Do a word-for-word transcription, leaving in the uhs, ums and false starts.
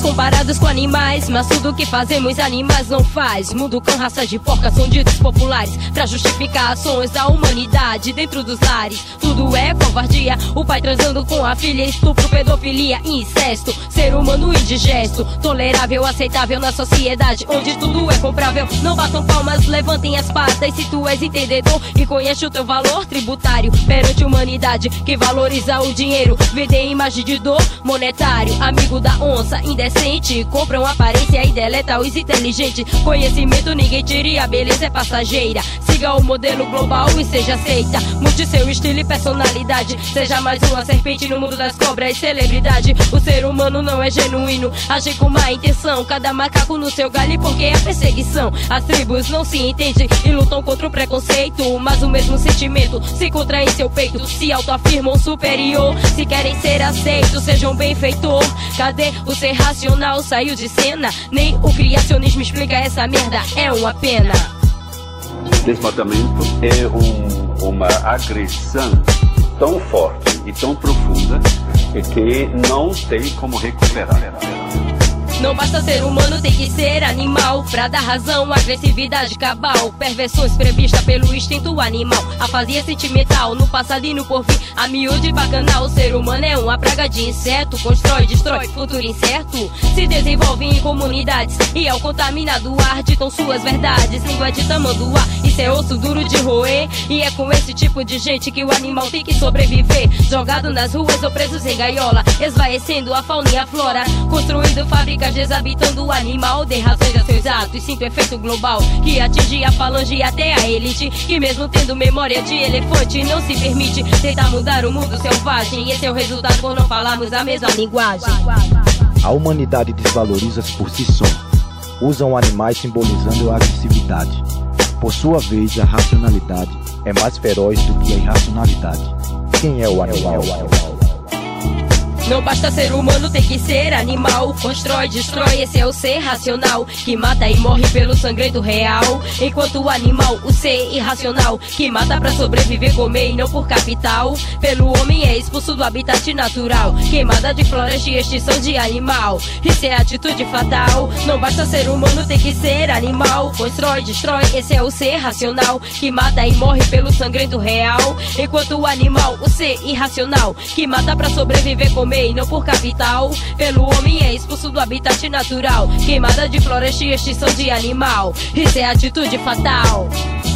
comparados com animais, mas tudo que fazemos animais não faz. Mundo cão, raça de porca são ditos populares pra justificar ações da humanidade dentro dos lares. Tudo é covardia, o pai transando com a filha, estupro, pedofilia, incesto. Ser humano indigesto, tolerável, aceitável na sociedade onde tudo é comprável. Não batam palmas, levantem as patas se tu és entendedor e conhece o teu valor tributário perante a humanidade que valoriza o dinheiro. Vende imagem de dor monetário, amigo da onça indecente, compram aparência e deleta os inteligentes. Conhecimento ninguém tira, a beleza é passageira. Siga o modelo global e seja aceita. Mude seu estilo e personalidade, seja mais uma serpente no mundo das cobras. Celebridade, o ser humano não é genuíno, age com má intenção, cada macaco no seu galho porque é perseguição. As tribos não se entendem e lutam contra o preconceito, mas o mesmo sentimento se contrai em seu peito. Se autoafirmam superior, se querem ser aceitos, sejam benfeitor. Cadê o ser racional? Saiu de cena, nem o criacionismo explica essa merda, é uma pena. Desmatamento é um, uma agressão tão forte e tão profunda que não tem como recuperar. Não basta ser humano, tem que ser animal pra dar razão, agressividade cabal, perversões previstas pelo instinto animal, afasia sentimental no passado e no porvir, a miúde bacanal. O ser humano é uma praga de inseto, constrói, destrói, futuro incerto, se desenvolve em comunidades e ao contaminar do ar ditam suas verdades, língua de tamanduá, isso é osso duro de roer, e é com esse tipo de gente que o animal tem que sobreviver, jogado nas ruas ou presos em gaiola, esvaecendo a fauna e a flora, construindo fábricas desabitando o animal, dê razões a seus atos, sinto efeito global que atinge a falange e até a elite, que mesmo tendo memória de elefante não se permite tentar mudar o mundo selvagem, e esse é o resultado por não falarmos a mesma linguagem. A humanidade desvaloriza-se por si só, usam animais simbolizando a agressividade. Por sua vez, a racionalidade é mais feroz do que a irracionalidade. Quem é o animal? Não basta ser humano, tem que ser animal. Constrói, destrói, esse é o ser racional, que mata e morre pelo sangrento real. Enquanto o animal, o ser irracional, que mata pra sobreviver, comer e não por capital. Pelo homem é expulso do habitat natural, queimada de floresta e extinção de animal. Isso é atitude fatal. Não basta ser humano, tem que ser animal. Constrói, destrói, esse é o ser racional, que mata e morre pelo sangrento real. Enquanto o animal, o ser irracional, que mata pra sobreviver, comer e não por capital. Pelo homem é expulso do habitat natural, queimada de floresta e extinção de animal. Isso é atitude fatal.